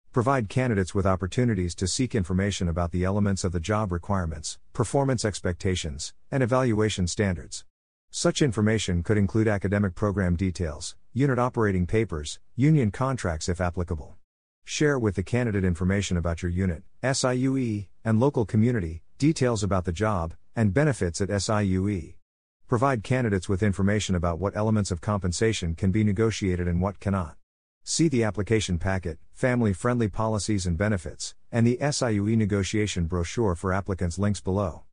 Provide candidates with opportunities to seek information about the elements of the job requirements, performance expectations, and evaluation standards. Such information could include academic program details, unit operating papers, union contracts if applicable. Share with the candidate information about your unit, SIUE, and local community, details about the job, and benefits at SIUE. Provide candidates with information about what elements of compensation can be negotiated and what cannot. See the application packet, family-friendly policies and benefits, and the SIUE negotiation brochure for applicants links below.